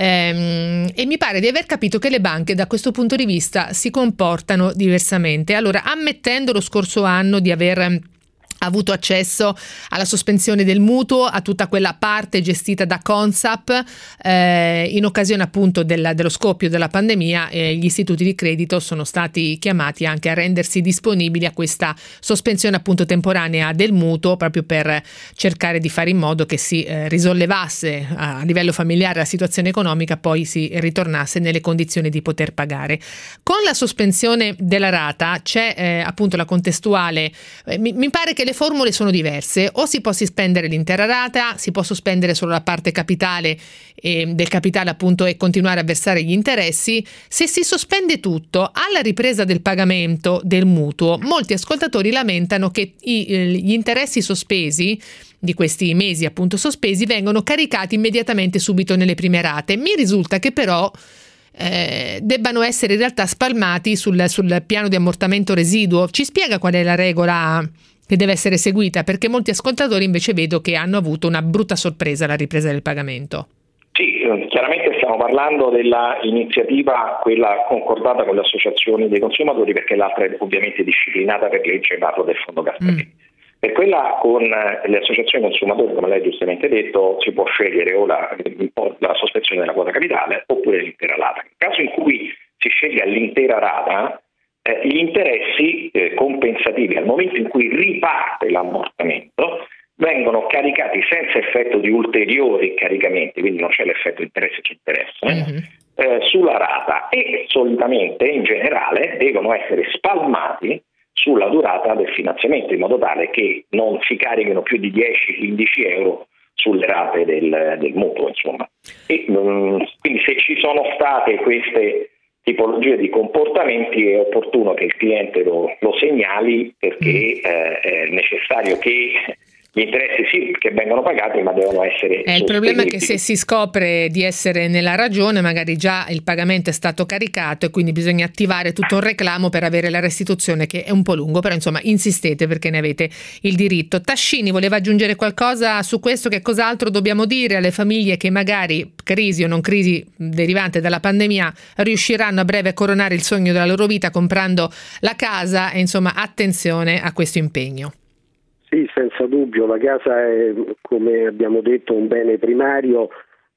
S6: ehm, e mi pare di aver capito che le banche da questo punto di vista si comportano diversamente. Allora, ammettendo lo scorso anno di aver avuto accesso alla sospensione del mutuo, a tutta quella parte gestita da Consap, eh, in occasione appunto della, dello scoppio della pandemia, eh, gli istituti di credito sono stati chiamati anche a rendersi disponibili a questa sospensione appunto temporanea del mutuo, proprio per cercare di fare in modo che si eh, risollevasse a livello familiare la situazione economica, poi si ritornasse nelle condizioni di poter pagare. Con la sospensione della rata c'è eh, appunto la contestuale, eh, mi, mi pare che le formule sono diverse, o si può sospendere l'intera rata, si può sospendere solo la parte capitale eh, del capitale appunto e continuare a versare gli interessi. Se si sospende tutto, alla ripresa del pagamento del mutuo, molti ascoltatori lamentano che i, eh, gli interessi sospesi di questi mesi appunto sospesi vengono caricati immediatamente subito nelle prime rate. Mi risulta che però eh, debbano essere in realtà spalmati sul, sul piano di ammortamento residuo. Ci spiega qual è la regola che deve essere seguita? Perché molti ascoltatori invece vedo che hanno avuto una brutta sorpresa alla ripresa del pagamento.
S14: Sì, chiaramente stiamo parlando della iniziativa, quella concordata con le associazioni dei consumatori, perché l'altra è ovviamente disciplinata per legge, parlo del fondo Gasparri. Mm. Per quella con le associazioni consumatori, come lei giustamente detto, si può scegliere o la, la sospensione della quota capitale oppure l'intera rata. Nel caso in cui si sceglie l'intera rata, eh, gli interessi eh, compensativi al momento in cui riparte l'ammortamento vengono caricati senza effetto di ulteriori caricamenti, quindi non c'è l'effetto interesse su interesse, mm-hmm. eh, sulla rata, e solitamente in generale devono essere spalmati sulla durata del finanziamento, in modo tale che non si carichino più di dieci quindici euro sulle rate del, del mutuo, insomma. E, um, quindi se ci sono state queste tipologie di comportamenti è opportuno che il cliente lo, lo segnali, perché eh, è necessario che Gli interessi sì che vengono pagati, ma devono essere
S6: eh, il problema è che se si scopre di essere nella ragione, magari già il pagamento è stato caricato e quindi bisogna attivare tutto un reclamo per avere la restituzione, che è un po' lungo, però insomma insistete perché ne avete il diritto. Tascini voleva aggiungere qualcosa su questo? Che cos'altro dobbiamo dire alle famiglie che magari, crisi o non crisi derivante dalla pandemia, riusciranno a breve a coronare il sogno della loro vita comprando la casa, e insomma attenzione a questo impegno.
S16: Sì, senza dubbio, la casa è, come abbiamo detto, un bene primario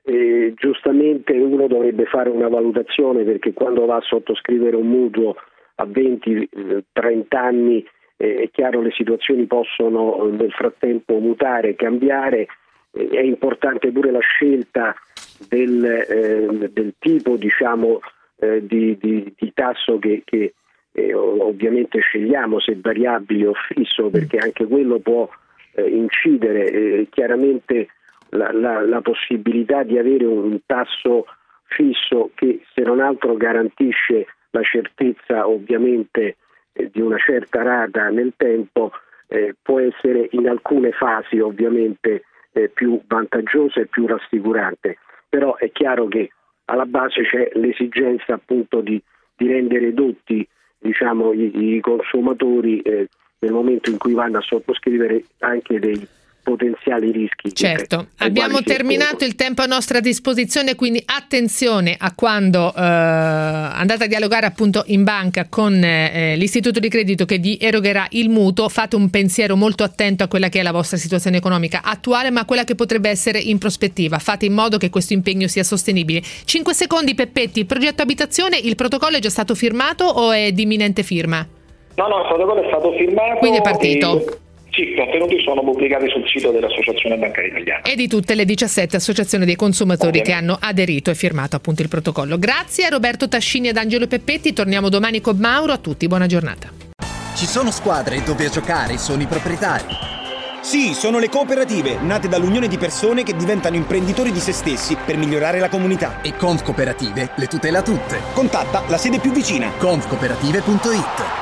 S16: e giustamente uno dovrebbe fare una valutazione, perché quando va a sottoscrivere un mutuo a venti trenta anni eh, è chiaro le situazioni possono nel frattempo mutare, cambiare, eh, è importante pure la scelta del, eh, del tipo diciamo eh, di, di, di tasso che, che Eh, ovviamente scegliamo, se variabile o fisso, perché anche quello può eh, incidere. Eh, chiaramente la, la, la possibilità di avere un tasso fisso che se non altro garantisce la certezza ovviamente eh, di una certa rata nel tempo eh, può essere in alcune fasi ovviamente eh, più vantaggiosa e più rassicurante, però è chiaro che alla base c'è l'esigenza appunto di, di rendere edotti diciamo i, i consumatori eh, nel momento in cui vanno a sottoscrivere anche dei potenziali rischi.
S6: Certo, abbiamo terminato il tempo a nostra disposizione, quindi attenzione a quando eh, andate a dialogare appunto in banca con eh, l'istituto di credito che vi erogherà il mutuo. Fate un pensiero molto attento a quella che è la vostra situazione economica attuale, ma quella che potrebbe essere in prospettiva. Fate in modo che questo impegno sia sostenibile. cinque secondi Peppetti, progetto abitazione, il protocollo è già stato firmato o è di imminente firma?
S14: No, no, il protocollo è stato firmato.
S6: Quindi è partito.
S14: E... Sì, i contenuti sono pubblicati sul sito dell'Associazione Bancaria Italiana.
S6: E di tutte le diciassette associazioni dei consumatori Ovviamente. che hanno aderito e firmato appunto il protocollo. Grazie a Roberto Tascini ed Angelo Peppetti, torniamo domani con Mauro, a tutti buona giornata.
S1: Ci sono squadre dove a giocare sono i proprietari.
S2: Sì, sono le cooperative, nate dall'unione di persone che diventano imprenditori di se stessi per migliorare la comunità.
S1: E Conf Cooperative le tutela tutte.
S2: Contatta la sede più vicina.
S1: conf cooperative punto it